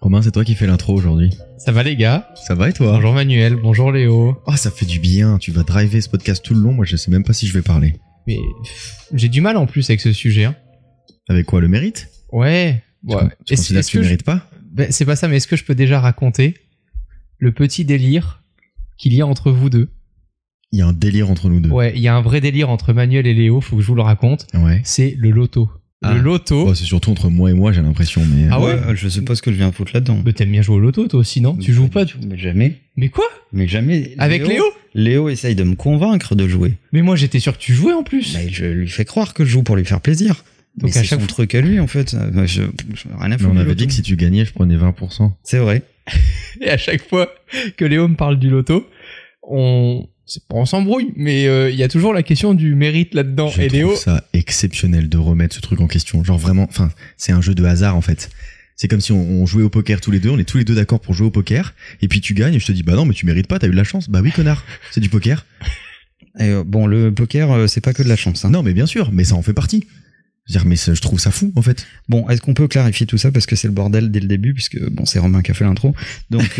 Romain, c'est toi qui fais l'intro aujourd'hui. Ça va les gars? Ça va et toi? Bonjour Manuel, bonjour Léo. Oh, ça fait du bien, tu vas driver ce podcast tout le long, moi je sais même pas si je vais parler. Mais j'ai du mal en plus avec ce sujet. Hein. Avec quoi, le mérite? Ouais. Tu considères que tu mérites pas? C'est pas ça, mais est-ce que je peux déjà raconter le petit délire qu'il y a entre vous deux? Il y a un délire entre nous deux. Ouais, il y a un vrai délire entre Manuel et Léo, faut que je vous le raconte. Ouais. C'est le loto. Ah. Le loto. Oh, c'est surtout entre moi et moi, j'ai l'impression. Mais... Ah ouais? Je sais pas ce que je viens foutre là-dedans. Mais t'aimes bien jouer au loto toi aussi, non? Tu joues pas? Mais jamais. Mais quoi? Mais jamais. Avec Léo? Léo essaye de me convaincre de jouer. Mais moi j'étais sûr que tu jouais en plus. Mais je lui fais croire que je joue pour lui faire plaisir. Donc mais à c'est chaque son truc à lui en fait. Rien à Mais foutre. on avait dit que si tu gagnais, je prenais 20%. C'est vrai. Et à chaque fois que Léo me parle du loto, on s'embrouille, mais il y a toujours la question du mérite là-dedans. Je Et Léo, trouve ça exceptionnel de remettre ce truc en question. Genre vraiment, enfin, c'est un jeu de hasard en fait. C'est comme si on jouait au poker tous les deux, on est tous les deux d'accord pour jouer au poker, et puis tu gagnes et je te dis bah non mais tu mérites pas, t'as eu de la chance. Bah oui connard, c'est du poker. Et bon, le poker, c'est pas que de la chance. Hein. Non mais bien sûr, mais ça en fait partie. Je veux dire, mais je trouve ça fou en fait. Bon, est-ce qu'on peut clarifier tout ça parce que c'est le bordel dès le début puisque bon, c'est Romain qui a fait l'intro. Donc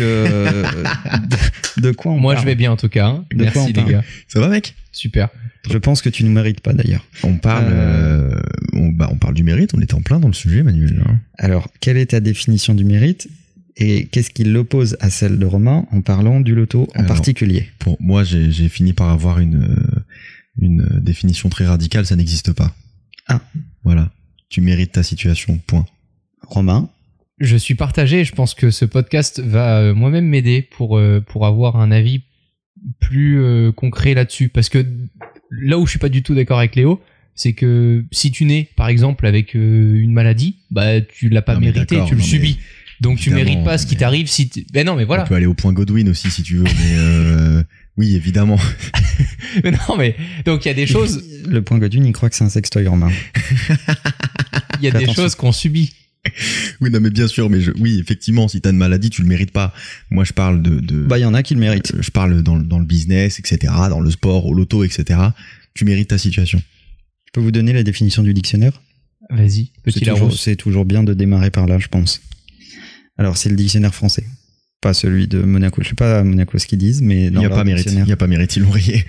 de quoi on moi parle? je vais bien en tout cas. Hein. De quoi Merci on les parle gars. Ça va mec? Super. Je pense que tu ne mérites pas d'ailleurs. On parle, on parle du mérite. On était en plein dans le sujet, Manuel. Hein. Alors, quelle est ta définition du mérite et qu'est-ce qui l'oppose à celle de Romain en parlant du loto en particulier? Pour moi, j'ai fini par avoir une définition très radicale. Ça n'existe pas. Ah. Voilà. Tu mérites ta situation. Point. Romain? Je suis partagé. Je pense que ce podcast va moi-même m'aider pour avoir un avis plus concret là-dessus. Parce que là où je suis pas du tout d'accord avec Léo, c'est que si tu nais, par exemple, avec une maladie, bah tu l'as pas mérité, tu le subis. Donc tu mérites pas ce qui t'arrive si ben non mais voilà. On peut aller au point Godwin aussi si tu veux, mais oui évidemment. Mais non mais donc il y a des choses. Le point Godwin, il croit que c'est un sextoy, Romain. Il y a des choses qu'on subit. Oui non mais bien sûr, mais oui effectivement si t'as une maladie tu le mérites pas. Moi je parle de bah il y en a qui le méritent. Je parle dans le business etc, dans le sport, au loto etc. Tu mérites ta situation. Je peux vous donner la définition du dictionnaire? Vas-y, petit Larousse. C'est toujours bien de démarrer par là, je pense. Alors, c'est le dictionnaire français. Pas celui de Monaco. Je sais pas à Monaco ce qu'ils disent, mais dans il n'y a pas mérite. Il n'y a pas mérite, ils l'ont rayé.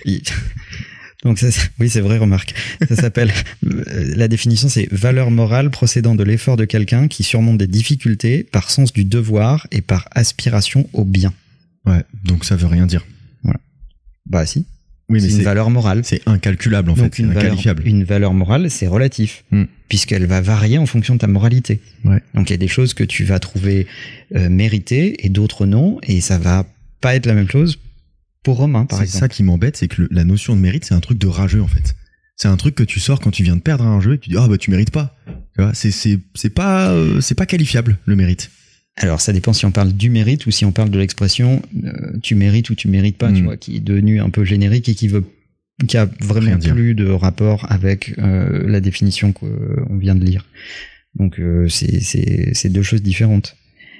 Donc, oui, c'est vrai, remarque. Ça s'appelle, la définition, c'est valeur morale procédant de l'effort de quelqu'un qui surmonte des difficultés par sens du devoir et par aspiration au bien. Ouais, donc ça veut rien dire. Voilà. Bah, si. Oui, mais c'est une valeur morale. C'est incalculable en fait, c'est inqualifiable. Une valeur morale, c'est relatif, puisqu'elle va varier en fonction de ta moralité. Ouais. Donc il y a des choses que tu vas trouver méritées et d'autres non, et ça va pas être la même chose pour Romain, par exemple. C'est ça qui m'embête, c'est que la notion de mérite, c'est un truc de rageux en fait. C'est un truc que tu sors quand tu viens de perdre un jeu et tu dis ah bah tu mérites pas. Tu vois, c'est pas qualifiable le mérite. Alors, ça dépend si on parle du mérite ou si on parle de l'expression tu mérites ou tu mérites pas, tu vois, qui est devenue un peu générique et qui a vraiment plus de rapport avec la définition qu'on vient de lire. Donc, c'est deux choses différentes.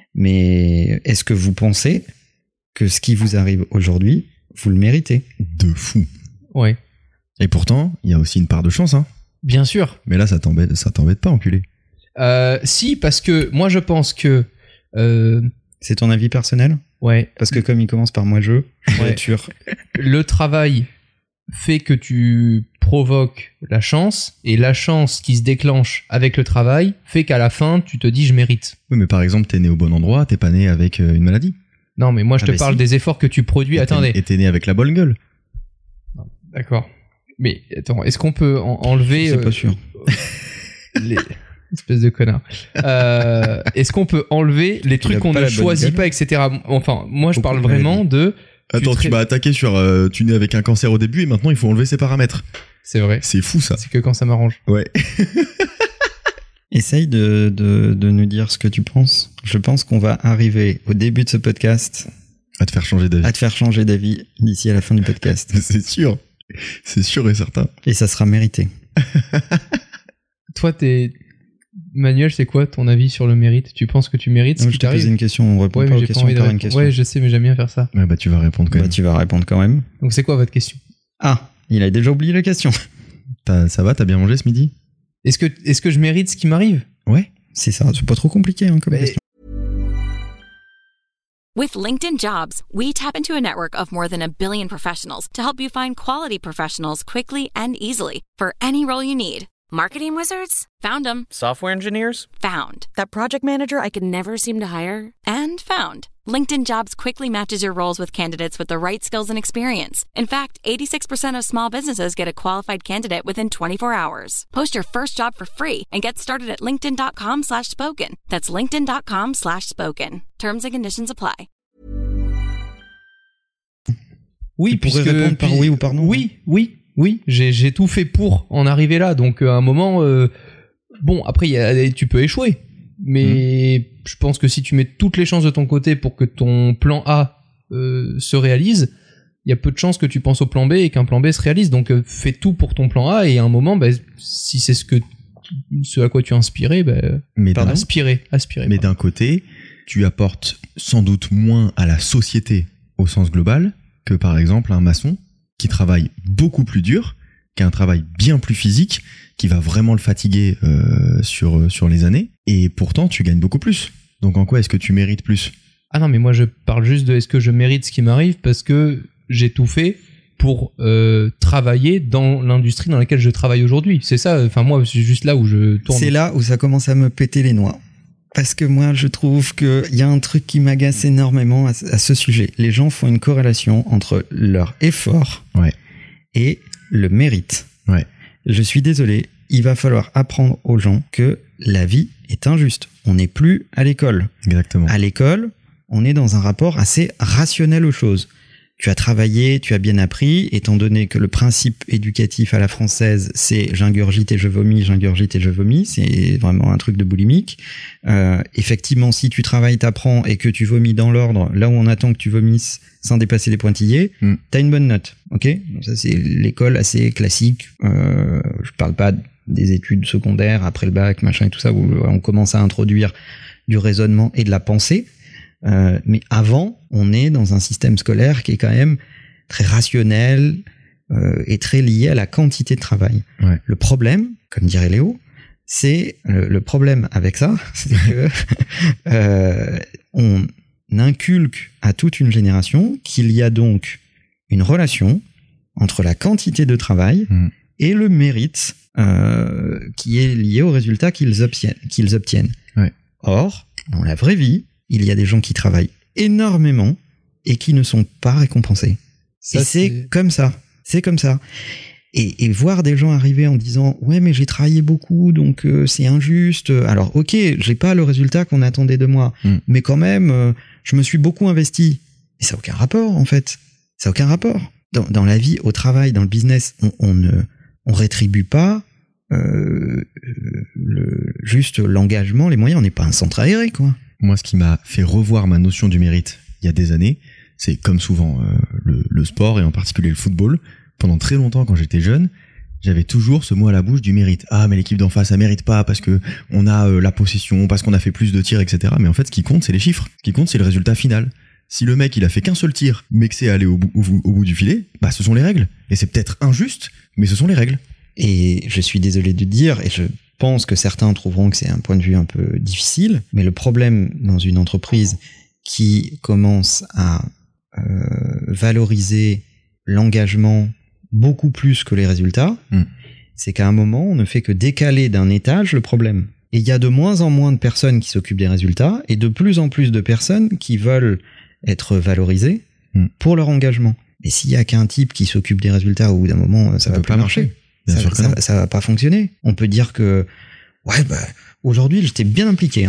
Mais est-ce que vous pensez que ce qui vous arrive aujourd'hui, vous le méritez? De fou. Ouais. Et pourtant, il y a aussi une part de chance, hein. Bien sûr. Mais là, ça t'embête pas, enculé. Si, parce que moi, je pense que c'est ton avis personnel? Ouais. Parce que comme il commence par moi je vais être sûr. Le travail fait que tu provoques la chance, et la chance qui se déclenche avec le travail fait qu'à la fin tu te dis je mérite. Oui mais par exemple t'es né au bon endroit, t'es pas né avec une maladie. Non mais moi je te parle des efforts que tu produis. Attendez. Et t'es né avec la bonne gueule. D'accord. Mais attends, est-ce qu'on peut enlever c'est pas sûr. Espèce de connard. Est-ce qu'on peut enlever les trucs qu'on ne choisit pas, etc. Enfin, moi, je parle vraiment de... Attends, tu m'as attaqué sur... tu nais avec un cancer au début et maintenant, il faut enlever ses paramètres. C'est vrai. C'est fou, ça. C'est que quand ça m'arrange. Ouais. Essaye de nous dire ce que tu penses. Je pense qu'on va arriver au début de ce podcast... À te faire changer d'avis. D'ici à la fin du podcast. C'est sûr. C'est sûr et certain. Et ça sera mérité. Toi, Manuel, c'est quoi ton avis sur le mérite? Tu penses que tu mérites ce qui t'arrive? Je t'ai posé une question, on répond pas aux questions par une question. Ouais, je sais, mais j'aime bien faire ça. Ouais, bah tu vas répondre quand même. Tu vas répondre quand même. Donc c'est quoi votre question? Ah, il a déjà oublié la question. Ça va, t'as bien mangé ce midi? Est-ce que je mérite ce qui m'arrive? Ouais. C'est ça, c'est pas trop compliqué comme question. With LinkedIn Jobs, we tap into a network of more than 1 billion professionals to help you find quality professionals quickly and easily for any role you need. Marketing wizards? Found them. Software engineers? Found. That project manager I could never seem to hire? And found. LinkedIn Jobs quickly matches your roles with candidates with the right skills and experience. In fact, 86% of small businesses get a qualified candidate within 24 hours. Post your first job for free and get started at linkedin.com/spoken. That's linkedin.com/spoken. Terms and conditions apply. Oui, tu pourrais répondre par oui ou par non. Oui, j'ai tout fait pour en arriver là. Donc à un moment, bon, après tu peux échouer, mais je pense que si tu mets toutes les chances de ton côté pour que ton plan A se réalise, il y a peu de chances que tu penses au plan B et qu'un plan B se réalise. Donc fais tout pour ton plan A et à un moment, si c'est ce à quoi tu es inspiré, aspirer. Mais d'un côté, tu apportes sans doute moins à la société au sens global que par exemple un maçon qui travaille beaucoup plus dur, qui a un travail bien plus physique, qui va vraiment le fatiguer sur les années, et pourtant tu gagnes beaucoup plus. Donc en quoi est-ce que tu mérites plus ? Ah non, mais moi je parle juste de est-ce que je mérite ce qui m'arrive parce que j'ai tout fait pour travailler dans l'industrie dans laquelle je travaille aujourd'hui. C'est ça, enfin moi c'est juste là où je tourne. C'est là où ça commence à me péter les noix. Parce que moi, je trouve qu'il y a un truc qui m'agace énormément à ce sujet. Les gens font une corrélation entre leur effort et le mérite. Ouais. Je suis désolé, il va falloir apprendre aux gens que la vie est injuste. On n'est plus à l'école. Exactement. À l'école, on est dans un rapport assez rationnel aux choses. Tu as travaillé, tu as bien appris, étant donné que le principe éducatif à la française, c'est j'ingurgite et je vomis, c'est vraiment un truc de boulimique. Effectivement, si tu travailles, t'apprends et que tu vomis dans l'ordre, là où on attend que tu vomisses sans dépasser les pointillés, t'as une bonne note, ok ? Donc ça, c'est l'école assez classique. Je parle pas des études secondaires après le bac, machin et tout ça, où on commence à introduire du raisonnement et de la pensée. Mais avant, on est dans un système scolaire qui est quand même très rationnel et très lié à la quantité de travail. Ouais. Le problème, comme dirait Léo, c'est le problème avec ça, c'est que on inculque à toute une génération qu'il y a donc une relation entre la quantité de travail et le mérite qui est lié aux résultats qu'ils obtiennent. Ouais. Or, dans la vraie vie, il y a des gens qui travaillent énormément et qui ne sont pas récompensés. Ça, et c'est comme ça. C'est comme ça. Et voir des gens arriver en disant « Ouais, mais j'ai travaillé beaucoup, donc c'est injuste. Alors, ok, j'ai pas le résultat qu'on attendait de moi, mais quand même, je me suis beaucoup investi. » Et ça n'a aucun rapport, en fait. Ça n'a aucun rapport. Dans la vie, au travail, dans le business, on rétribue pas juste l'engagement, les moyens. On n'est pas un centre aéré, quoi. Moi, ce qui m'a fait revoir ma notion du mérite il y a des années, c'est comme souvent le sport et en particulier le football. Pendant très longtemps, quand j'étais jeune, j'avais toujours ce mot à la bouche du mérite. Ah, mais l'équipe d'en face, ça mérite pas parce que on a la possession, parce qu'on a fait plus de tirs, etc. Mais en fait, ce qui compte, c'est les chiffres. Ce qui compte, c'est le résultat final. Si le mec, il a fait qu'un seul tir, mais que c'est aller au bout du filet, bah, ce sont les règles. Et c'est peut-être injuste, mais ce sont les règles. Et je suis désolé de dire, et je pense que certains trouveront que c'est un point de vue un peu difficile, mais le problème dans une entreprise qui commence à valoriser l'engagement beaucoup plus que les résultats, c'est qu'à un moment, on ne fait que décaler d'un étage le problème. Et il y a de moins en moins de personnes qui s'occupent des résultats et de plus en plus de personnes qui veulent être valorisées pour leur engagement. Mais s'il y a qu'un type qui s'occupe des résultats, au bout d'un moment, ça va pas marcher. Ça va pas fonctionner. On peut dire que aujourd'hui j'étais bien impliqué.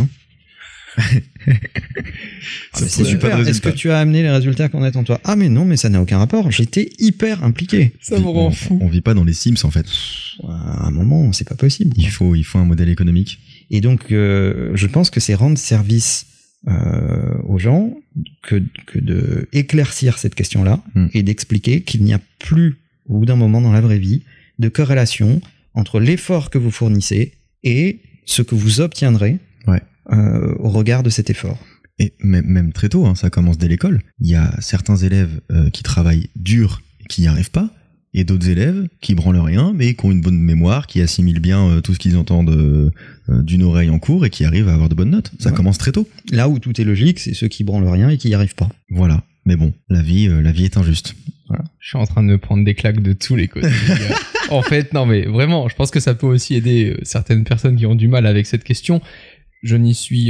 C'est super. Est-ce que tu as amené les résultats qu'on attend de toi ? Ah mais non, mais ça n'a aucun rapport. J'étais hyper impliqué. Ça me rend fou. On vit pas dans les Sims en fait. À un moment, c'est pas possible. Il faut un modèle économique. Et donc, je pense que c'est rendre service aux gens que de éclaircir cette question-là et d'expliquer qu'il n'y a plus, au bout d'un moment dans la vraie vie, de corrélation entre l'effort que vous fournissez et ce que vous obtiendrez au regard de cet effort. Et même très tôt, ça commence dès l'école. Il y a certains élèves qui travaillent dur et qui n'y arrivent pas, et d'autres élèves qui branlent rien, mais qui ont une bonne mémoire, qui assimilent bien tout ce qu'ils entendent d'une oreille en cours et qui arrivent à avoir de bonnes notes. Ça commence très tôt. Là où tout est logique, c'est ceux qui branlent rien et qui y arrivent pas. Voilà. Mais bon, la vie est injuste. Voilà. Je suis en train de me prendre des claques de tous les côtés. En fait, non mais vraiment, je pense que ça peut aussi aider certaines personnes qui ont du mal avec cette question. Je n'y suis...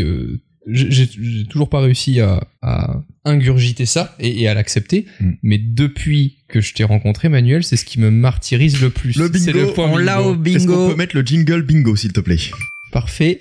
j'ai toujours pas réussi à ingurgiter ça et à l'accepter, mais depuis que je t'ai rencontré, Manuel, c'est ce qui me martyrise le plus. Le bingo, c'est le point on l'a au bingo. Est-ce qu'on peut mettre le jingle bingo, s'il te plaît? Parfait.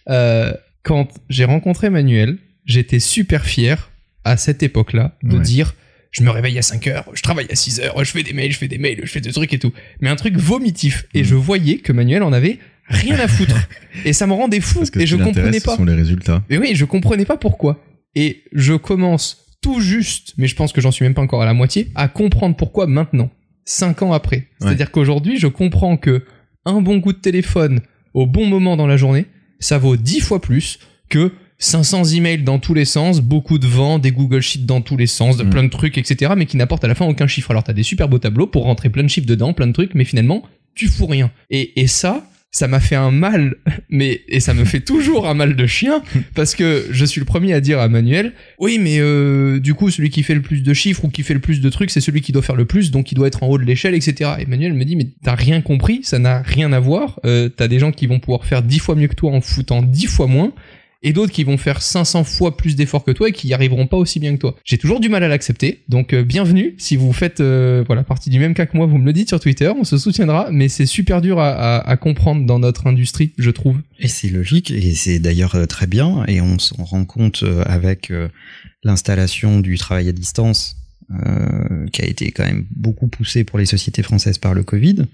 Quand j'ai rencontré Manuel, j'étais super fier à cette époque-là de dire je me réveille à 5h, je travaille à 6h, je fais des mails, je fais des trucs et tout. Mais un truc vomitif. Et je voyais que Manuel en avait rien à foutre. Et ça me rendait fou. Parce que et je comprenais pas. Ce sont les résultats. Et oui, je comprenais pas pourquoi. Et je commence tout juste, mais je pense que j'en suis même pas encore à la moitié, à comprendre pourquoi maintenant, 5 ans après. C'est-à-dire qu'aujourd'hui, je comprends que un bon coup de téléphone au bon moment dans la journée, ça vaut 10 fois plus que 500 emails dans tous les sens, beaucoup de vent, des Google Sheets dans tous les sens, plein de trucs, etc., mais qui n'apportent à la fin aucun chiffre. Alors t'as des super beaux tableaux pour rentrer plein de chiffres dedans, plein de trucs, mais finalement, tu fous rien. Et ça m'a fait un mal, et ça me fait toujours un mal de chien, parce que je suis le premier à dire à Manuel, oui, mais du coup, celui qui fait le plus de chiffres ou qui fait le plus de trucs, c'est celui qui doit faire le plus, donc il doit être en haut de l'échelle, etc. Et Manuel me dit, mais t'as rien compris, ça n'a rien à voir, t'as des gens qui vont pouvoir faire 10 fois mieux que toi en foutant 10 fois moins, et d'autres qui vont faire 500 fois plus d'efforts que toi et qui y arriveront pas aussi bien que toi. J'ai toujours du mal à l'accepter, donc bienvenue. Si vous faites partie du même cas que moi, vous me le dites sur Twitter, on se soutiendra, mais c'est super dur à comprendre dans notre industrie, je trouve. Et c'est logique, et c'est d'ailleurs très bien, et on s'en rend compte avec l'installation du travail à distance, qui a été quand même beaucoup poussé pour les sociétés françaises par le Covid.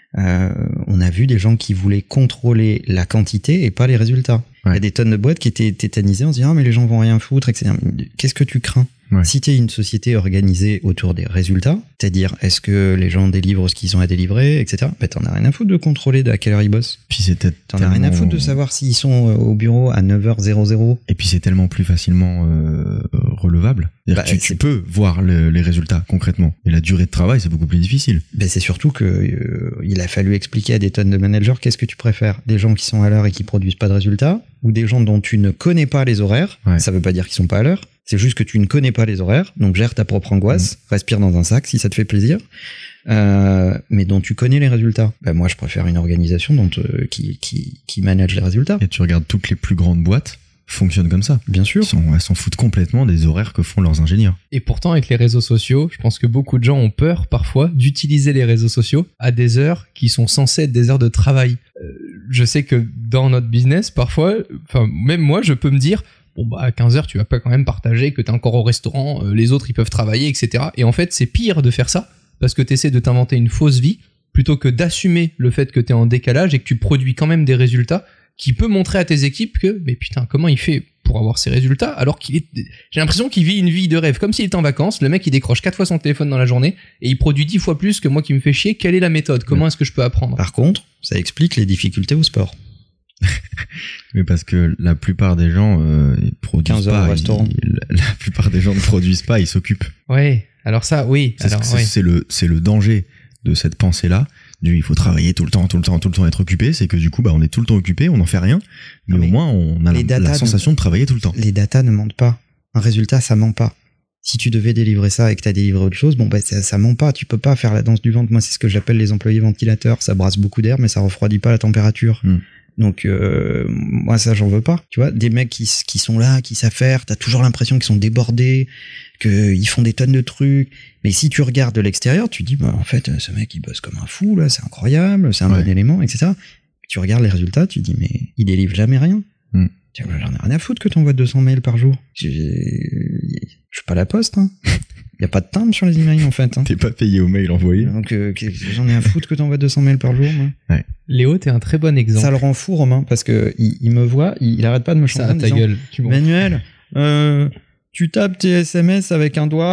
On a vu des gens qui voulaient contrôler la quantité et pas les résultats. Il y a des tonnes de boîtes qui étaient tétanisées en se disant, ah, mais les gens vont rien foutre, etc. Qu'est-ce que tu crains? Si tu es une société organisée autour des résultats, c'est-à-dire est-ce que les gens délivrent ce qu'ils ont à délivrer, etc., t'en as rien à foutre de contrôler à quelle heure ils bossent. Puis t'en as rien à foutre de savoir s'ils sont au bureau à 9h00. Et puis c'est tellement plus facilement relevable. Tu peux voir les résultats concrètement. Et la durée de travail, c'est beaucoup plus difficile. C'est surtout que il a fallu expliquer à des tonnes de managers qu'est-ce que tu préfères. Des gens qui sont à l'heure et qui produisent pas de résultats, ou des gens dont tu ne connais pas les horaires. Ça veut pas dire qu'ils sont pas à l'heure. C'est juste que tu ne connais pas les horaires, donc gère ta propre angoisse, respire dans un sac si ça te fait plaisir, mais dont tu connais les résultats. Moi, je préfère une organisation qui manage les résultats. Et tu regardes toutes les plus grandes boîtes fonctionnent comme ça. Bien sûr. Elles s'en foutent complètement des horaires que font leurs ingénieurs. Et pourtant, avec les réseaux sociaux, je pense que beaucoup de gens ont peur parfois d'utiliser les réseaux sociaux à des heures qui sont censées être des heures de travail. Je sais que dans notre business, parfois, même moi, je peux me dire, à 15h, tu vas pas quand même partager que t'es encore au restaurant, les autres ils peuvent travailler, etc. Et en fait, c'est pire de faire ça, parce que t'essaies de t'inventer une fausse vie, plutôt que d'assumer le fait que t'es en décalage et que tu produis quand même des résultats qui peut montrer à tes équipes que, mais putain, comment il fait pour avoir ces résultats alors j'ai l'impression qu'il vit une vie de rêve, comme s'il était en vacances, le mec il décroche 4 fois son téléphone dans la journée et il produit 10 fois plus que moi qui me fais chier. Quelle est la méthode? Comment est-ce que je peux apprendre? Par contre, ça explique les difficultés au sport. Mais parce que la plupart des gens ils produisent 15 heures pas, au restaurant. La plupart des gens ne produisent pas, ils s'occupent. Ouais, alors ça, oui. C'est le danger de cette pensée-là. Il faut travailler tout le temps, être occupé. C'est que du coup, on est tout le temps occupé, on n'en fait rien. Mais au moins, on a la sensation de travailler tout le temps. Les datas ne mentent pas. Un résultat, ça ment pas. Si tu devais délivrer ça et que t'as délivré autre chose, ça ment pas. Tu peux pas faire la danse du ventre. Moi, c'est ce que j'appelle les employés ventilateurs. Ça brasse beaucoup d'air, mais ça refroidit pas la température. Donc moi ça j'en veux pas, tu vois, des mecs qui sont là, qui savent faire, t'as toujours l'impression qu'ils sont débordés, qu'ils font des tonnes de trucs, mais si tu regardes de l'extérieur, tu dis en fait ce mec il bosse comme un fou là, c'est incroyable, c'est un bon élément, etc. Tu regardes les résultats, tu dis mais il délivre jamais rien. J'en ai rien à foutre que t'envoies 200 mails par jour. Je suis pas la poste, hein. Y a pas de timbre sur les emails en fait. T'es pas payé au mail envoyé. Donc j'en ai à foutre que t'envoies 200 mails par jour. Moi. Ouais. Léo, t'es un très bon exemple. Ça le rend fou Romain parce que il me voit, il arrête pas de me chanter. Ça, ta gueule. Manuel, tu tapes tes SMS avec un doigt,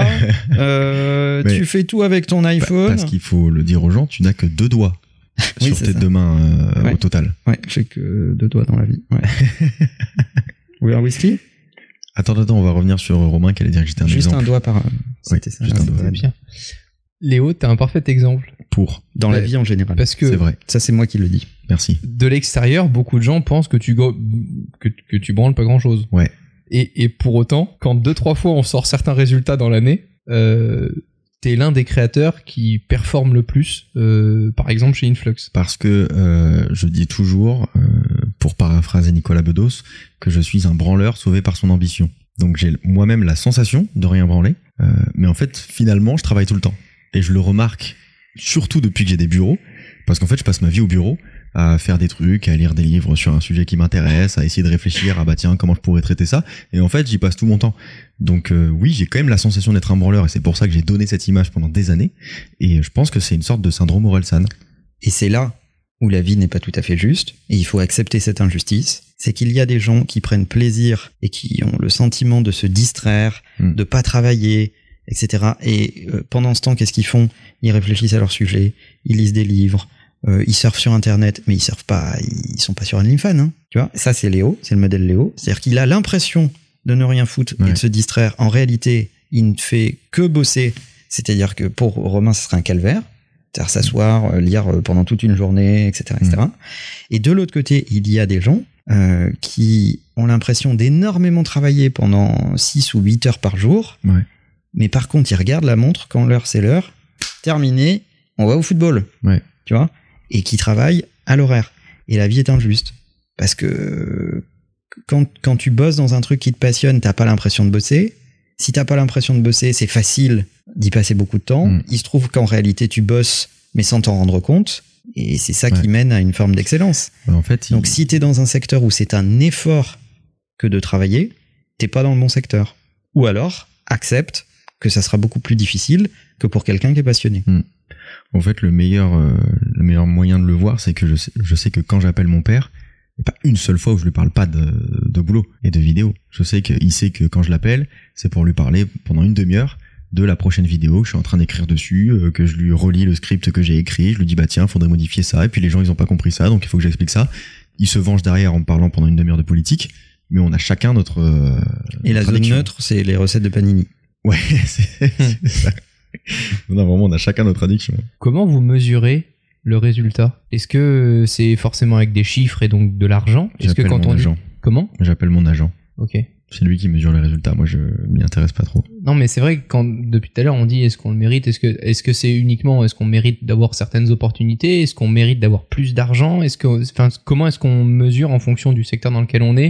tu fais tout avec ton iPhone. Parce qu'il faut le dire aux gens, tu n'as que 2 doigts sur tes 2 mains au total. Ouais, j'ai que 2 doigts dans la vie. Ouais. Vous voulez un whisky? Attends, on va revenir sur Romain qui allait dire que j'étais un exemple. Juste un doigt par... C'était ça. Juste un doigt. Bien. Léo, t'es un parfait exemple. Dans la vie en général. Parce que c'est vrai. Ça, c'est moi qui le dis. Merci. De l'extérieur, beaucoup de gens pensent que tu branles pas grand chose. Ouais. Et pour autant, quand 2-3 fois on sort certains résultats dans l'année, t'es l'un des créateurs qui performe le plus, par exemple chez Influx. Parce que je dis toujours, pour paraphraser Nicolas Bedos, que je suis un branleur sauvé par son ambition. Donc j'ai moi-même la sensation de rien branler, mais en fait finalement je travaille tout le temps. Et je le remarque surtout depuis que j'ai des bureaux, parce qu'en fait je passe ma vie au bureau à faire des trucs, à lire des livres sur un sujet qui m'intéresse, à essayer de réfléchir à bah tiens comment je pourrais traiter ça, et en fait j'y passe tout mon temps. Donc oui, j'ai quand même la sensation d'être un branleur, et c'est pour ça que j'ai donné cette image pendant des années, et je pense que c'est une sorte de syndrome Orelsan. Et c'est là où la vie n'est pas tout à fait juste, et il faut accepter cette injustice, c'est qu'il y a des gens qui prennent plaisir et qui ont le sentiment de se distraire, de pas travailler, etc. Et pendant ce temps, qu'est-ce qu'ils font? Ils réfléchissent à leur sujet, ils lisent des livres, ils surfent sur Internet, mais ils surfent pas, ils sont pas sur OnlyFans, hein, tu vois. Ça, c'est Léo, c'est le modèle Léo. C'est-à-dire qu'il a l'impression de ne rien foutre et de se distraire. En réalité, il ne fait que bosser. C'est-à-dire que pour Romain, ce serait un calvaire. C'est-à-dire s'asseoir, lire pendant toute une journée, etc., etc. Et de l'autre côté, il y a des gens qui ont l'impression d'énormément travailler pendant 6 ou 8 heures par jour. Ouais. Mais par contre, ils regardent la montre quand l'heure c'est l'heure. Terminé, on va au football. Ouais. Tu vois? Et qui travaillent à l'horaire. Et la vie est injuste. Parce que quand tu bosses dans un truc qui te passionne, t'as pas l'impression de bosser. Si t'as pas l'impression de bosser, c'est facile d'y passer beaucoup de temps. Il se trouve qu'en réalité, tu bosses, mais sans t'en rendre compte. Et c'est ça qui mène à une forme d'excellence. Bah en fait, donc si t'es dans un secteur où c'est un effort que de travailler, t'es pas dans le bon secteur. Ou alors, accepte que ça sera beaucoup plus difficile que pour quelqu'un qui est passionné. En fait, le meilleur moyen de le voir, c'est que je sais que quand j'appelle mon père, il n'y a pas une seule fois où je lui parle pas de boulot et de vidéo. Je sais qu'il sait que quand je l'appelle, c'est pour lui parler pendant une demi-heure de la prochaine vidéo que je suis en train d'écrire dessus, que je lui relis le script que j'ai écrit, je lui dis bah tiens, faudrait modifier ça, et puis les gens ils ont pas compris ça, donc il faut que j'explique ça. Il se venge derrière en me parlant pendant une demi-heure de politique, mais on a chacun notre et la zone neutre, c'est les recettes de Panini. Ouais, c'est ça. Non, vraiment, on a chacun notre addiction. Comment vous mesurez le résultat? Est-ce que c'est forcément avec des chiffres et donc de l'argent? Est-ce que quand on agent. Comment? J'appelle mon agent. Ok. C'est lui qui mesure les résultats. Moi, je m'y intéresse pas trop. Non, mais c'est vrai que quand depuis tout à l'heure on dit est-ce qu'on le mérite? Est-ce que c'est uniquement est-ce qu'on mérite d'avoir certaines opportunités? Est-ce qu'on mérite d'avoir plus d'argent? Comment est-ce qu'on mesure en fonction du secteur dans lequel on est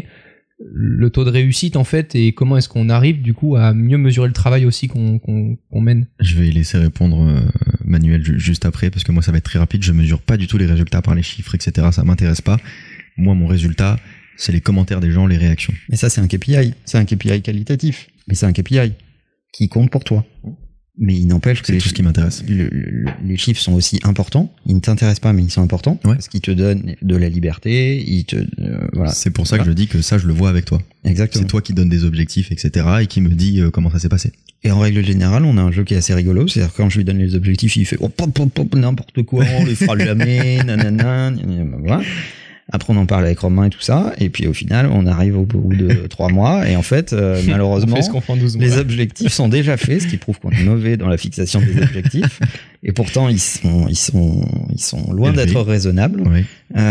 le taux de réussite en fait, et comment est-ce qu'on arrive du coup à mieux mesurer le travail aussi qu'on mène? Je vais laisser répondre Manuel juste après, parce que moi ça va être très rapide. Je mesure pas du tout les résultats par les chiffres, etc. Ça m'intéresse pas. Moi, mon résultat, c'est les commentaires des gens, les réactions. Mais ça, c'est un KPI. C'est un KPI qualitatif. Mais c'est un KPI qui compte pour toi. Mais il n'empêche que c'est tout ce qui m'intéresse. Les chiffres sont aussi importants. Ils ne t'intéressent pas, mais ils sont importants. Ouais. Parce qu'ils te donnent de la liberté. Voilà. C'est pour ça que je dis que ça, je le vois avec toi. Exactement. C'est toi qui donnes des objectifs, etc. et qui me dis comment ça s'est passé. Et en règle générale, on a un jeu qui est assez rigolo. C'est-à-dire que quand je lui donne les objectifs, il fait n'importe quoi, on les fera jamais, nanana, voilà. Après, on en parle avec Romain et tout ça, et puis au final, on arrive au bout de 3 mois, et en fait, malheureusement, les objectifs sont déjà faits, ce qui prouve qu'on est mauvais dans la fixation des objectifs, et pourtant, ils sont loin d'être raisonnables, oui.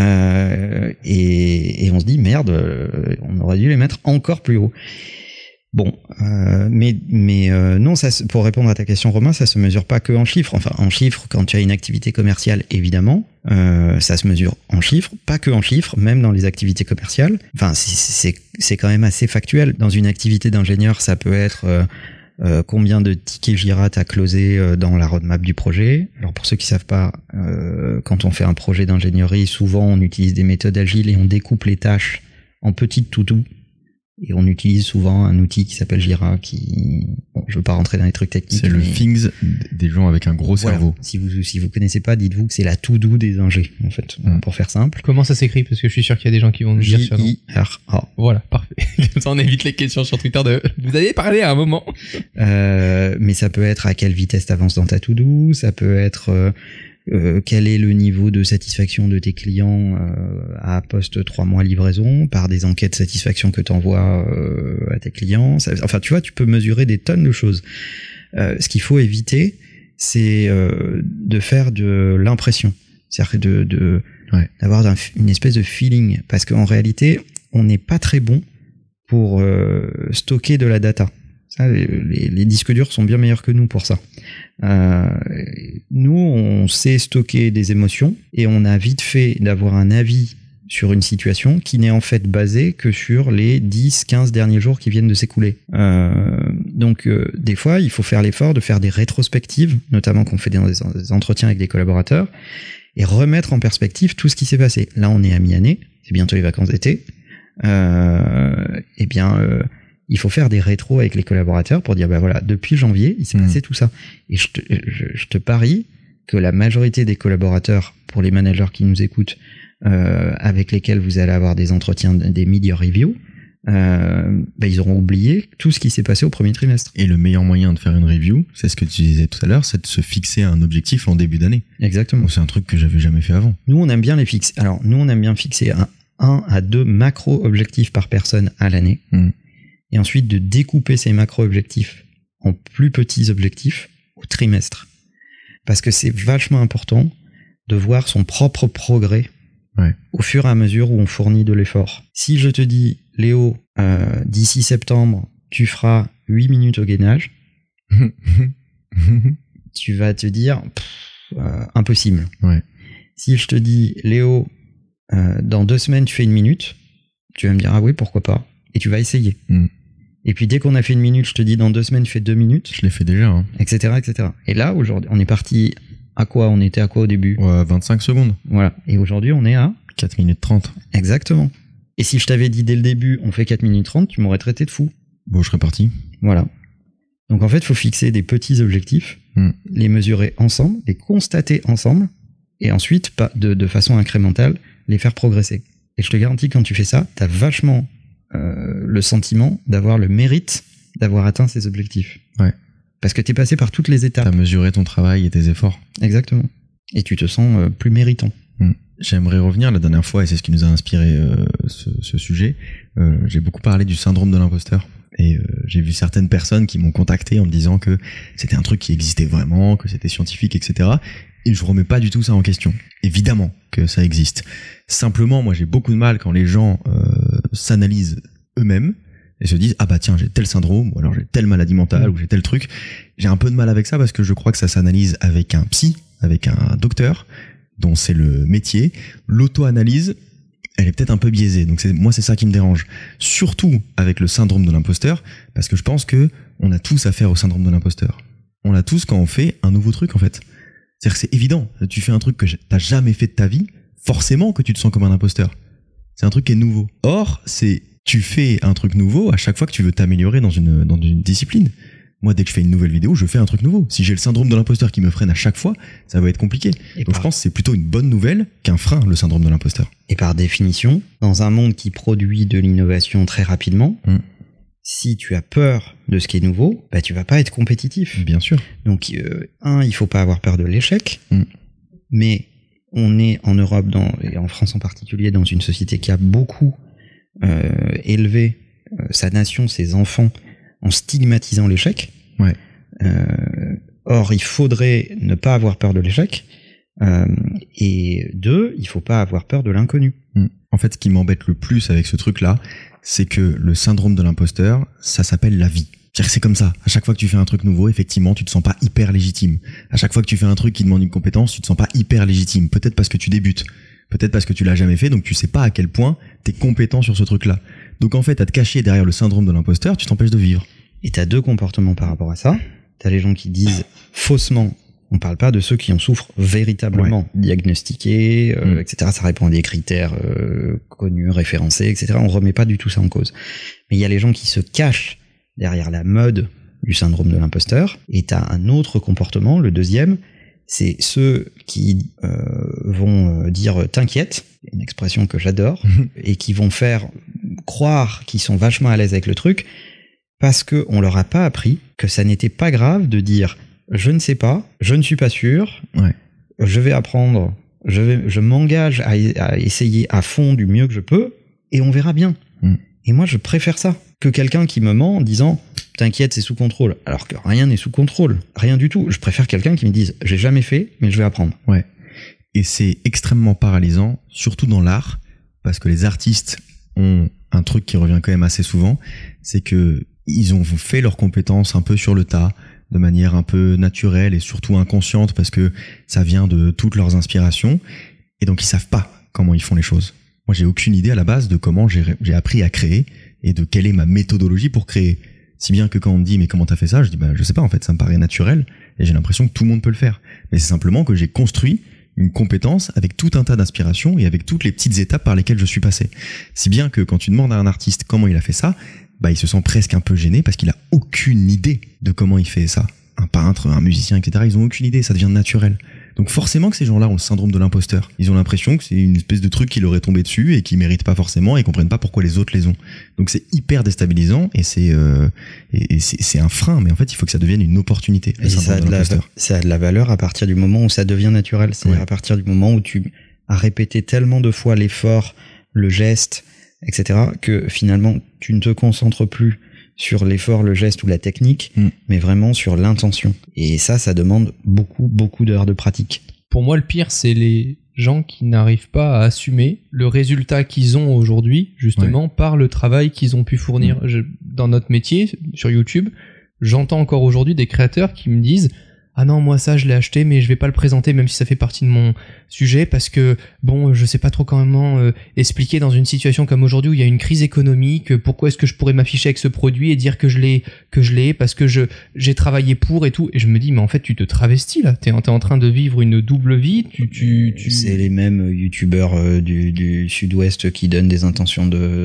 Et on se dit, merde, on aurait dû les mettre encore plus haut. Bon, mais non, ça, pour répondre à ta question, Romain, ça se mesure pas que en chiffres. Enfin, en chiffres, quand tu as une activité commerciale, évidemment, ça se mesure en chiffres, pas que en chiffres, même dans les activités commerciales. Enfin, c'est quand même assez factuel. Dans une activité d'ingénieur, ça peut être combien de tickets Jira t'as closé dans la roadmap du projet. Alors pour ceux qui savent pas, quand on fait un projet d'ingénierie, souvent on utilise des méthodes agiles et on découpe les tâches en petites to-do. Et on utilise souvent un outil qui s'appelle Jira, bon, je veux pas rentrer dans les trucs techniques. C'est le Things des gens avec un gros cerveau. Si vous connaissez pas, dites-vous que c'est la to-do des ingés, en fait, pour faire simple. Comment ça s'écrit? Parce que je suis sûr qu'il y a des gens qui vont nous dire sur J-I-R-A. Voilà, parfait. Comme ça, on évite les questions sur Twitter vous avez parlé à un moment. Mais ça peut être à quelle vitesse t'avances dans ta to-do, ça peut être, quel est le niveau de satisfaction de tes clients à post 3 mois livraison par des enquêtes de satisfaction que t'envoies à tes clients. Enfin, tu vois, tu peux mesurer des tonnes de choses. Ce qu'il faut éviter, c'est de faire de l'impression. C'est-à-dire d'avoir une espèce de feeling. Parce qu'en réalité, on n'est pas très bon pour stocker de la data. Ça, les disques durs sont bien meilleurs que nous pour ça. Nous, on sait stocker des émotions et on a vite fait d'avoir un avis sur une situation qui n'est en fait basée que sur les 10-15 derniers jours qui viennent de s'écouler. Donc, des fois, il faut faire l'effort de faire des rétrospectives, notamment qu'on fait dans des entretiens avec des collaborateurs, et remettre en perspective tout ce qui s'est passé. Là, on est à mi-année, c'est bientôt les vacances d'été. Il faut faire des rétros avec les collaborateurs pour dire, bah voilà, depuis janvier, il s'est passé tout ça. Et je te parie que la majorité des collaborateurs, pour les managers qui nous écoutent, avec lesquels vous allez avoir des entretiens, des media reviews, ils auront oublié tout ce qui s'est passé au premier trimestre. Et le meilleur moyen de faire une review, c'est ce que tu disais tout à l'heure, c'est de se fixer un objectif en début d'année. Exactement. Donc c'est un truc que j'avais jamais fait avant. Nous, on aime bien les fixer. Alors, nous, on aime bien fixer 1 à 2 macro-objectifs par personne à l'année. Et ensuite de découper ces macro-objectifs en plus petits objectifs au trimestre. Parce que c'est vachement important de voir son propre progrès au fur et à mesure où on fournit de l'effort. Si je te dis, Léo, d'ici septembre, tu feras 8 minutes au gainage, tu vas te dire, impossible. Si je te dis, Léo, dans 2 semaines, tu fais 1 minute, tu vas me dire, ah oui, pourquoi pas. Et tu vas essayer. Et puis dès qu'on a fait 1 minute, je te dis dans 2 semaines, tu fais 2 minutes. Je l'ai fait déjà. Etc., etc. Et là, aujourd'hui, on est parti à quoi? On était à quoi au début? 25 secondes. Voilà. Et aujourd'hui, on est à 4 minutes 30. Exactement. Et si je t'avais dit dès le début, on fait 4 minutes 30, tu m'aurais traité de fou. Bon, je serais parti. Voilà. Donc en fait, il faut fixer des petits objectifs, les mesurer ensemble, les constater ensemble, et ensuite, de façon incrémentale, les faire progresser. Et je te garantis, quand tu fais ça, t'as vachement le sentiment d'avoir le mérite d'avoir atteint ces objectifs. Parce que t'es passé par toutes les étapes. T'as mesuré ton travail et tes efforts. Exactement. Et tu te sens plus méritant. J'aimerais revenir la dernière fois, et c'est ce qui nous a inspiré ce sujet. J'ai beaucoup parlé du syndrome de l'imposteur. Et j'ai vu certaines personnes qui m'ont contacté en me disant que c'était un truc qui existait vraiment, que c'était scientifique, etc. Et je remets pas du tout ça en question. Évidemment que ça existe. Simplement, moi, j'ai beaucoup de mal quand les gens s'analysent eux-mêmes et se disent, ah bah tiens, j'ai tel syndrome, ou alors j'ai telle maladie mentale, ou j'ai tel truc. J'ai un peu de mal avec ça parce que je crois que ça s'analyse avec un psy, avec un docteur, dont c'est le métier. L'auto-analyse, elle est peut-être un peu biaisée. Donc moi, c'est ça qui me dérange. Surtout avec le syndrome de l'imposteur, parce que je pense que on a tous affaire au syndrome de l'imposteur. On l'a tous quand on fait un nouveau truc, en fait. C'est-à-dire que c'est évident. Tu fais un truc que t'as jamais fait de ta vie, forcément que tu te sens comme un imposteur. C'est un truc qui est nouveau. Or, tu fais un truc nouveau à chaque fois que tu veux t'améliorer dans une discipline. Moi, dès que je fais une nouvelle vidéo, je fais un truc nouveau. Si j'ai le syndrome de l'imposteur qui me freine à chaque fois, ça va être compliqué. Donc je pense que c'est plutôt une bonne nouvelle qu'un frein, le syndrome de l'imposteur. Et par définition, dans un monde qui produit de l'innovation très rapidement, si tu as peur de ce qui est nouveau, bah tu vas pas être compétitif. Bien sûr. Donc, il faut pas avoir peur de l'échec, mais on est en Europe, et en France en particulier, dans une société qui a beaucoup élevé sa nation, ses enfants, en stigmatisant l'échec. Or, il faudrait ne pas avoir peur de l'échec. Et 2, il faut pas avoir peur de l'inconnu. En fait, ce qui m'embête le plus avec ce truc-là, c'est que le syndrome de l'imposteur, ça s'appelle la vie. C'est-à-dire que c'est comme ça. À chaque fois que tu fais un truc nouveau, effectivement, tu te sens pas hyper légitime. À chaque fois que tu fais un truc qui demande une compétence, tu te sens pas hyper légitime. Peut-être parce que tu débutes. Peut-être parce que tu l'as jamais fait, donc tu sais pas à quel point t'es compétent sur ce truc-là. Donc en fait, à te cacher derrière le syndrome de l'imposteur, tu t'empêches de vivre. Et t'as 2 comportements par rapport à ça. T'as les gens qui disent faussement, on parle pas de ceux qui en souffrent véritablement, diagnostiqués, etc. Ça répond à des critères connus, référencés, etc. On remet pas du tout ça en cause. Mais il y a les gens qui se cachent derrière la mode du syndrome de l'imposteur. Et t'as un autre comportement, le deuxième, c'est ceux qui vont dire t'inquiète, une expression que j'adore, et qui vont faire croire qu'ils sont vachement à l'aise avec le truc, parce qu'on leur a pas appris que ça n'était pas grave de dire je ne sais pas, je ne suis pas sûr, je vais apprendre, je m'engage à essayer à fond du mieux que je peux, et on verra bien. Et moi je préfère ça que quelqu'un qui me ment en disant t'inquiète, c'est sous contrôle. Alors que rien n'est sous contrôle. Rien du tout. Je préfère quelqu'un qui me dise, j'ai jamais fait, mais je vais apprendre. Ouais. Et c'est extrêmement paralysant, surtout dans l'art, parce que les artistes ont un truc qui revient quand même assez souvent, c'est que ils ont fait leurs compétences un peu sur le tas, de manière un peu naturelle et surtout inconsciente, parce que ça vient de toutes leurs inspirations, et donc ils savent pas comment ils font les choses. Moi, j'ai aucune idée à la base de comment j'ai appris à créer et de quelle est ma méthodologie pour créer. Si bien que quand on me dit mais comment t'as fait ça, je dis je sais pas, en fait ça me paraît naturel et j'ai l'impression que tout le monde peut le faire. Mais c'est simplement que j'ai construit une compétence avec tout un tas d'inspirations et avec toutes les petites étapes par lesquelles je suis passé. Si bien que quand tu demandes à un artiste comment il a fait ça, il se sent presque un peu gêné parce qu'il a aucune idée de comment il fait ça. Un peintre, un musicien, etc., ils ont aucune idée, ça devient naturel. Donc forcément que ces gens-là ont le syndrome de l'imposteur. Ils ont l'impression que c'est une espèce de truc qui leur est tombé dessus et qu'ils méritent pas forcément et comprennent pas pourquoi les autres les ont. Donc c'est hyper déstabilisant et c'est un frein, mais en fait il faut que ça devienne une opportunité. Et ça a de la valeur à partir du moment où ça devient naturel. C'est-à-dire à partir du moment où tu as répété tellement de fois l'effort, le geste, etc., que finalement tu ne te concentres plus sur l'effort, le geste ou la technique, mais vraiment sur l'intention. Et ça demande beaucoup d'heures de pratique. Pour moi, le pire, c'est les gens qui n'arrivent pas à assumer le résultat qu'ils ont aujourd'hui, justement, par le travail qu'ils ont pu fournir. Dans notre métier, sur YouTube, j'entends encore aujourd'hui des créateurs qui me disent « Ah non, moi ça, je l'ai acheté, mais je vais pas le présenter, même si ça fait partie de mon sujet, parce que, je sais pas trop comment expliquer dans une situation comme aujourd'hui où il y a une crise économique, pourquoi est-ce que je pourrais m'afficher avec ce produit et dire que je l'ai, parce que j'ai travaillé pour et tout. » Et je me dis, mais en fait, tu te travestis, là. T'es en train de vivre une double vie, C'est les mêmes youtubeurs du sud-ouest qui donnent des intentions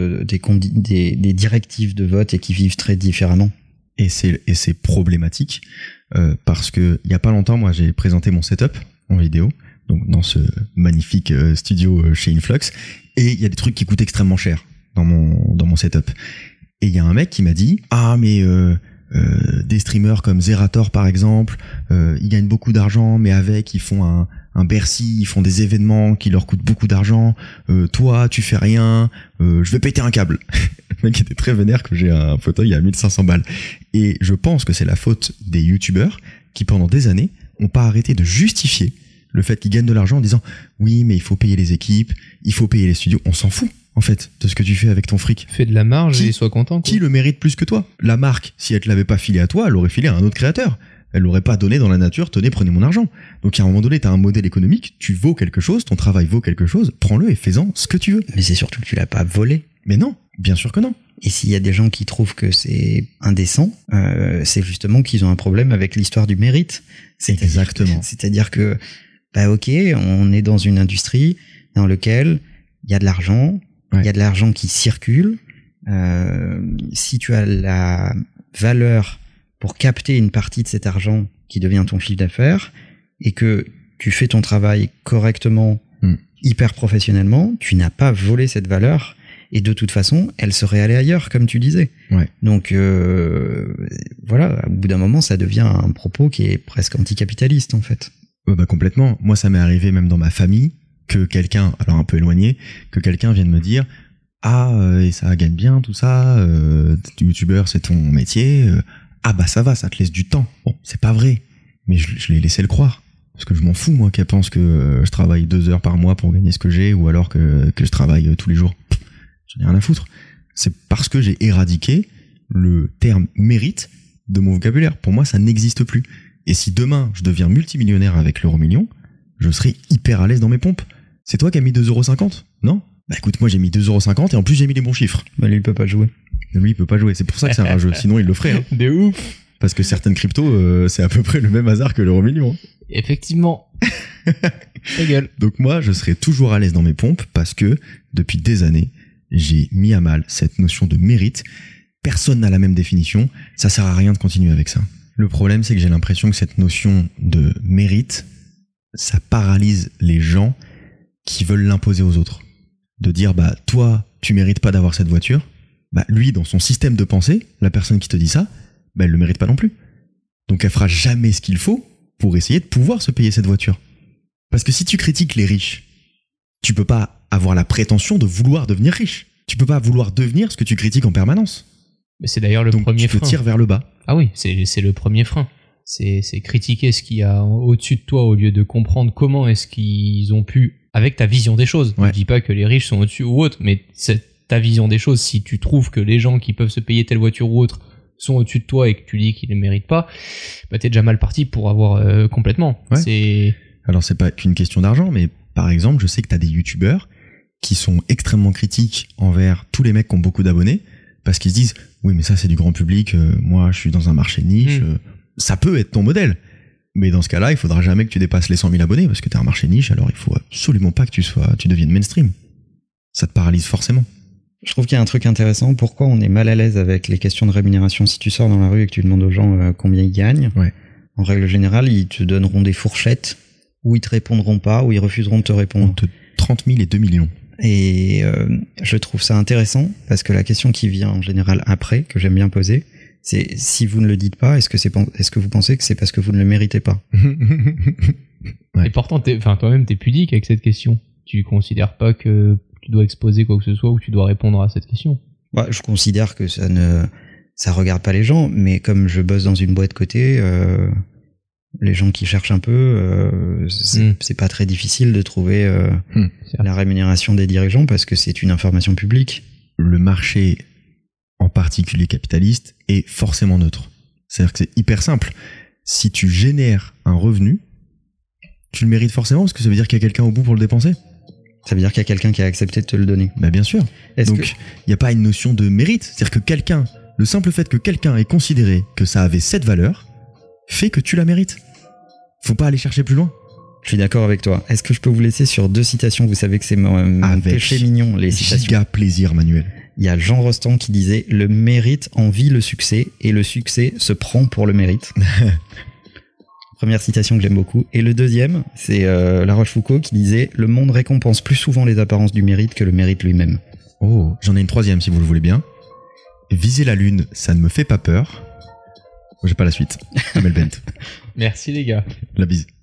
des directives de vote et qui vivent très différemment. Et c'est problématique. Parce que il y a pas longtemps, moi j'ai présenté mon setup en vidéo, donc dans ce magnifique studio chez Influx, et il y a des trucs qui coûtent extrêmement cher dans mon setup. Et il y a un mec qui m'a dit des streamers comme Zerator par exemple, ils gagnent beaucoup d'argent, mais avec ils font un Bercy, ils font des événements qui leur coûtent beaucoup d'argent. Toi, tu fais rien. Je vais péter un câble. Le mec était très vénère que j'ai un fauteuil à 1500 balles. Et je pense que c'est la faute des youtubeurs qui, pendant des années, ont pas arrêté de justifier le fait qu'ils gagnent de l'argent en disant oui, mais il faut payer les équipes, il faut payer les studios. On s'en fout, en fait, de ce que tu fais avec ton fric. Fais de la marge et sois content, quoi. Qui le mérite plus que toi? La marque, si elle te l'avait pas filé à toi, elle l'aurait filé à un autre créateur. Elle l'aurait pas donné dans la nature, tenez, prenez mon argent. Donc à un moment donné, t'as un modèle économique, tu vaux quelque chose, ton travail vaut quelque chose, prends-le et fais-en ce que tu veux. Mais c'est surtout que tu l'as pas volé. Mais non, bien sûr que non. Et s'il y a des gens qui trouvent que c'est indécent, c'est justement qu'ils ont un problème avec l'histoire du mérite. Exactement. C'est-à-dire que, ok, on est dans une industrie dans laquelle il y a de l'argent, il y a de l'argent qui circule. Si tu as la valeur pour capter une partie de cet argent qui devient ton chiffre d'affaires et que tu fais ton travail correctement, hyper professionnellement, tu n'as pas volé cette valeur et de toute façon, elle serait allée ailleurs, comme tu disais. Ouais. Donc voilà, au bout d'un moment, ça devient un propos qui est presque anticapitaliste en fait. Complètement. Moi, ça m'est arrivé même dans ma famille que quelqu'un, alors un peu éloigné, que quelqu'un vienne me dire et ça gagne bien tout ça, youtubeur c'est ton métier. Ça va, ça te laisse du temps. Bon, c'est pas vrai, mais je l'ai laissé le croire. Parce que je m'en fous, moi, qu'elle pense que je travaille 2 heures par mois pour gagner ce que j'ai, ou alors que je travaille tous les jours. J'en ai rien à foutre. C'est parce que j'ai éradiqué le terme mérite de mon vocabulaire. Pour moi, ça n'existe plus. Et si demain, je deviens multimillionnaire avec l'euro-million, je serai hyper à l'aise dans mes pompes. C'est toi qui as mis 2,50 €? Non? Écoute, moi j'ai mis 2,50 € et en plus j'ai mis les bons chiffres. Lui, il peut pas jouer. Lui, il peut pas jouer. C'est pour ça que c'est un rageux. Sinon, il le ferait. Hein. De ouf. Parce que certaines cryptos, c'est à peu près le même hasard que l'euro-million. Effectivement. Ta gueule. Donc moi, je serai toujours à l'aise dans mes pompes parce que depuis des années, j'ai mis à mal cette notion de mérite. Personne n'a la même définition. Ça sert à rien de continuer avec ça. Le problème, c'est que j'ai l'impression que cette notion de mérite, ça paralyse les gens qui veulent l'imposer aux autres. De dire, toi, tu mérites pas d'avoir cette voiture. Lui, dans son système de pensée, la personne qui te dit ça, elle le mérite pas non plus. Donc elle fera jamais ce qu'il faut pour essayer de pouvoir se payer cette voiture. Parce que si tu critiques les riches, tu peux pas avoir la prétention de vouloir devenir riche. Tu peux pas vouloir devenir ce que tu critiques en permanence. Mais c'est d'ailleurs le Donc premier tu te frein. tires vers le bas. Ah oui, c'est le premier frein. C'est critiquer ce qu'il y a au-dessus de toi au lieu de comprendre comment est-ce qu'ils ont pu, avec ta vision des choses. Ouais. Je dis pas que les riches sont au-dessus ou autre, mais c'est ta vision des choses. Si tu trouves que les gens qui peuvent se payer telle voiture ou autre sont au-dessus de toi et que tu dis qu'ils ne méritent pas, bah t'es déjà mal parti pour avoir complètement. Ouais. Alors c'est pas qu'une question d'argent, mais par exemple, je sais que t'as des youtubeurs qui sont extrêmement critiques envers tous les mecs qui ont beaucoup d'abonnés, parce qu'ils se disent oui mais ça c'est du grand public, moi je suis dans un marché niche, ça peut être ton modèle, mais dans ce cas-là il faudra jamais que tu dépasses les 100 000 abonnés parce que t'es un marché niche, alors il faut absolument pas que tu deviennes mainstream, ça te paralyse forcément. Je trouve qu'il y a un truc intéressant, pourquoi on est mal à l'aise avec les questions de rémunération. Si tu sors dans la rue et que tu demandes aux gens combien ils gagnent, en règle générale ils te donneront des fourchettes, ou ils te répondront pas, ou ils refuseront de te répondre. Entre 30 000 et 2 millions. Et je trouve ça intéressant parce que la question qui vient en général après, que j'aime bien poser, c'est si vous ne le dites pas, est-ce que vous pensez que c'est parce que vous ne le méritez pas? Et pourtant, toi-même, t'es pudique avec cette question. Tu considères pas que tu dois exposer quoi que ce soit ou que tu dois répondre à cette question? Ouais, je considère que ça regarde pas les gens, mais comme je bosse dans une boîte côté, les gens qui cherchent un peu, c'est pas très difficile de trouver la rémunération des dirigeants parce que c'est une information publique. Le marché, en particulier capitaliste, est forcément neutre. C'est-à-dire que c'est hyper simple. Si tu génères un revenu, tu le mérites forcément parce que ça veut dire qu'il y a quelqu'un au bout pour le dépenser. Ça veut dire qu'il y a quelqu'un qui a accepté de te le donner. Bah bien sûr. Donc il n'y a pas une notion de mérite. C'est-à-dire que le simple fait que quelqu'un ait considéré que ça avait cette valeur fait que tu la mérites. Faut pas aller chercher plus loin. Je suis d'accord avec toi. Est-ce que je peux vous laisser sur 2 citations? Vous savez que c'est mon péché mignon, les citations. Giga plaisir, Manuel. Il y a Jean Rostand qui disait « Le mérite envie le succès et le succès se prend pour le mérite ». Première citation que j'aime beaucoup. Et le deuxième, c'est La Rochefoucauld qui disait « Le monde récompense plus souvent les apparences du mérite que le mérite lui-même ». Oh, j'en ai une troisième si vous le voulez bien. Viser la lune, ça ne me fait pas peur. J'ai pas la suite. Amel Bent. Merci les gars. La bise.